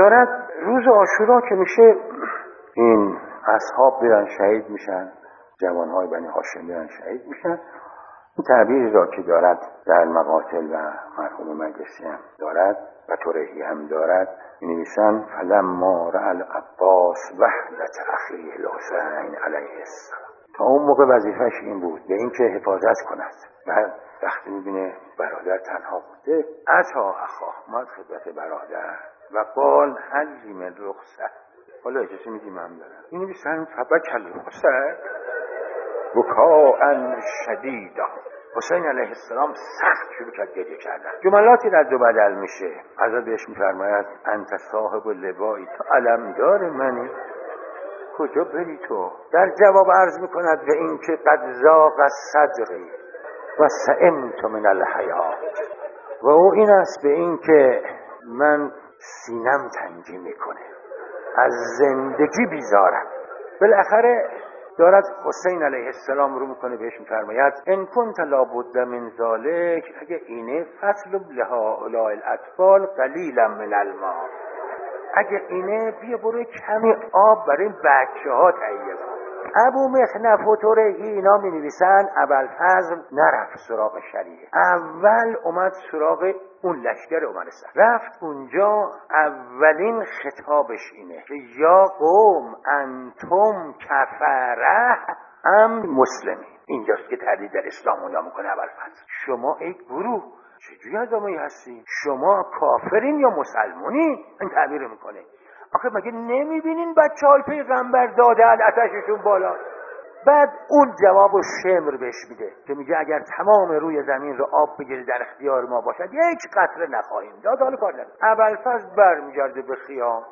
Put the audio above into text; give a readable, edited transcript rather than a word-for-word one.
دارد روز عاشورا که میشه این اصحاب میرن شهید میشن، جوانهای بنی هاشم میرن شهید میشن. این تعبیری را که دارد در مقاتل و مرحوم مجلسی هم دارد و ترهی هم دارد، می‌نویسند فلما رأى العباس وحدت اخیه الحسین علیه السلام. تا اون موقع وظیفش این بود به این که حفاظت کند. بعد وقتی میبینه برادر تنها بوده، اتا اخاه، اومد خدمت برادر و قال هل من رخصت، حالا اجازه میدیم هم دارم. این می‌نویسند فبکى الحسین بکاء شدیدا. حسین علیه السلام سخت شروع کرد گریه کردن. جملاتی رد و بدل میشه. حضرت بهش میفرماید انت صاحب اللوایی، تو علمدار منی، کجا بری تو؟ در جواب عرض میکند به این که قد ضاق صدری و سئمت من الحیات، و او این است به این که من سینم تنگی میکنه، از زندگی بیزارم. بالاخره دارد حسین علیه السلام رو میکنه بهش میفرماید ان کنت لابد من ذلک، اگه اینه فصل لهؤلاء الاطفال قلیلا من الماء، اگه اینه بیا برو کمی آب برای بچه ها تهیه کن. ابو مخنف و ترهی اینا می نویسن ابوالفضل نرفت سراغ شریعه، اول اومد سراغ اون لشکر عمر سر، رفت اونجا اولین خطابش اینه که یا قوم انتم کفره ام مسلمین. اینجاست که تردید در اسلام اونا میکنه ابوالفضل، شما ای گروه چجوری آدمایی هستی؟ شما کافرین یا مسلمونی؟ این تعبیر میکنه. آخه مگه نمیبینین بچه های پیغمبر داده آتششون بالا؟ بعد اون جوابو شمر بهش میده که میگه اگر تمام روی زمین رو آب بگیره در اختیار ما باشد یک قطره نخواهیم داد، حالا کار نداره. ابوالفضل برمیگرده به خیام،